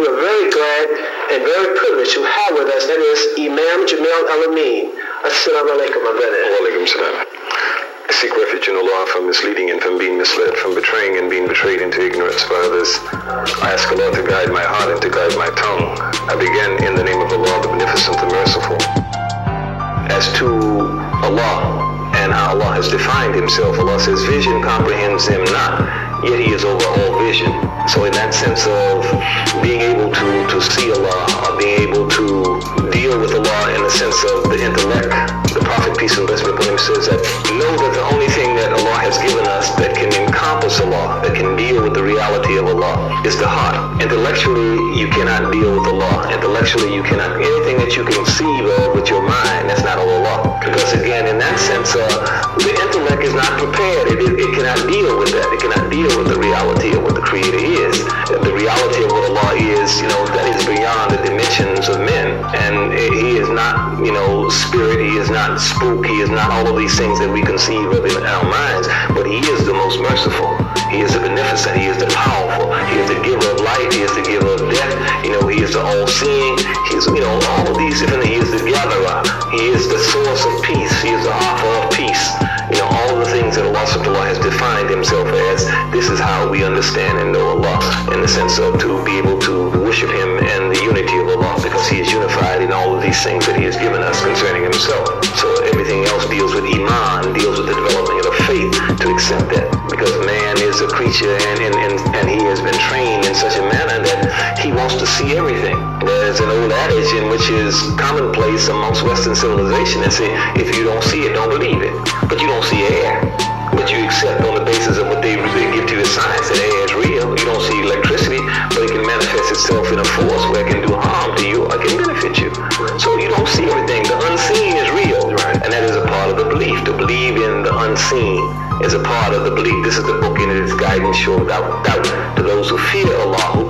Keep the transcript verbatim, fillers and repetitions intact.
are very glad and very privileged to have with us, that is Imam Jamil Al-Amin. Assalamu alaikum, my brother. Wa alaikum salam. I seek refuge in Allah from misleading and from being misled, from betraying and being betrayed into ignorance for others. I ask Allah to guide my heart and to guide my tongue. I begin in the name of Allah, the Beneficent, the Merciful. As to Allah and how Allah has defined Himself, Allah says, vision comprehends Him not, yet He is over all vision. So in that sense of being able to, to see Allah, or being able to deal with Allah in the sense of the intellect, the Prophet, peace and blessing upon him, says that know that the only thing that Allah has given us that can encompass Allah, that can deal with the reality of Allah, is the heart. Intellectually, you cannot deal with Allah. Intellectually, you cannot, anything that you conceive of with your mind, that's not Allah. Because again, in that sense, uh, the intellect is not prepared. It, it, it cannot deal with that. It cannot deal with the reality of what the Creator is. The reality of what Allah is, you know, that is beyond the dimensions of men. And He is not, you know, spirit. He is not spook. He is not all of these things that we conceive of in our minds. But He is the most merciful. He is the beneficent. He is the powerful. He is the giver of life. He is the giver of death. You know, He is the all-seeing. He is, you know, all of these different things. He is the gatherer. He is the source of peace. He is the author of peace. You know, all of the things that Allah subhanahu wa ta'ala has defined Himself as, this is how we understand and know Allah, in the sense of to be able to worship Him in the unity of Allah, because He is unified in all of these things that He has given us concerning Himself. So everything else deals with Iman, deals with the development of faith to accept that, because man is a creature and, and, and, and he has been trained in such a manner that he wants to see everything. There's an old adage in which is commonplace amongst Western civilization that say, if you don't see it, don't believe it. But you don't see air, but you accept on the basis of what they, they give to you as science that air is real. You don't see electricity, but it can manifest itself in a force where it can do harm to you or it can benefit you. So you don't see everything. The unseen is real, right? And that is a part of the belief. To believe in the unseen is a part of the belief. This is the book in its guidance, sure, without doubt, to those who fear Allah, who